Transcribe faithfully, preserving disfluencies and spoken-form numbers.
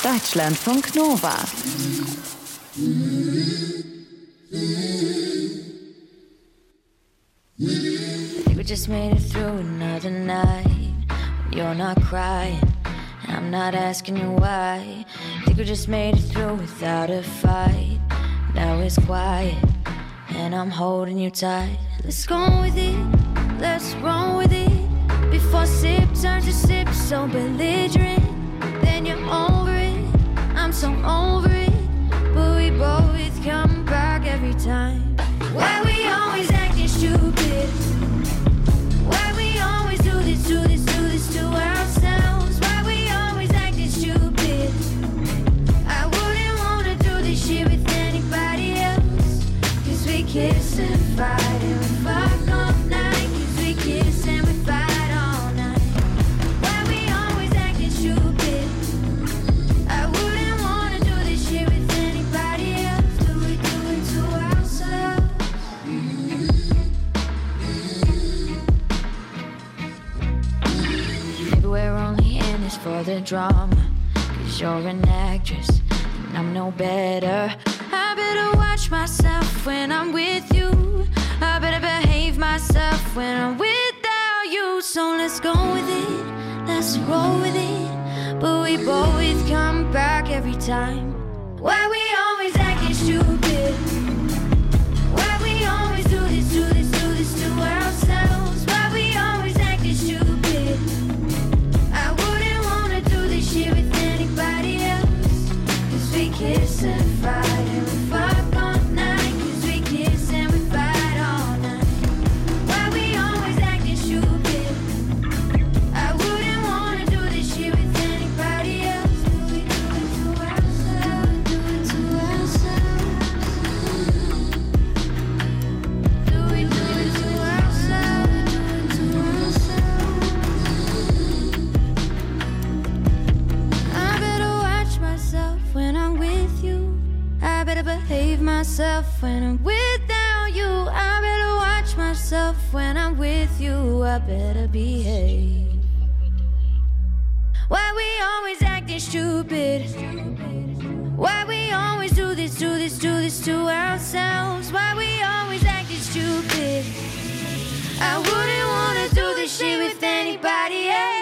Deutschlandfunk Nova. I think we just made it through another night. You're not crying, and I'm not asking you why. I think we just made it through without a fight. Now it's quiet, and I'm holding you tight. Let's go with it, let's roll with it. Before sip turns to sip, so belligerent. Then you're over it, I'm so over it. But we both come back every time. Why we always acting stupid? Why we always do this, do this, do this to ourselves? Why we always acting stupid? I wouldn't wanna do this shit with anybody else. Cause we kiss and fight and we fuck all night. Cause we kiss and we fight all night. Why we always acting stupid? I wouldn't wanna do this shit with anybody else. Do we do it to ourselves? Maybe we're only in this for the drama. Cause you're an actress and I'm no better. I better watch myself when I'm with you. I better behave myself when I'm without you. So let's go with it, let's roll with it. But we both come back every time. Why we always acting stupid? Why we always do this, do this, do this to ourselves? Why we always acting stupid? I wouldn't wanna do this shit with anybody else. Cause we kiss and fight and we fuck all night. Cause we kiss and we fight all night. Why we always acting stupid? I wouldn't wanna do this shit with anybody else. Do we do it to ourselves? Do it to ourselves? Do we do it to ourselves? Do it to ourselves? I better watch myself when I'm with you. I better behave myself when I'm without you. I better watch myself when I'm with you. I better behave. Why we always acting stupid? Why we always do this, do this, do this to ourselves? Why we always acting stupid? I wouldn't wanna do this shit with anybody else.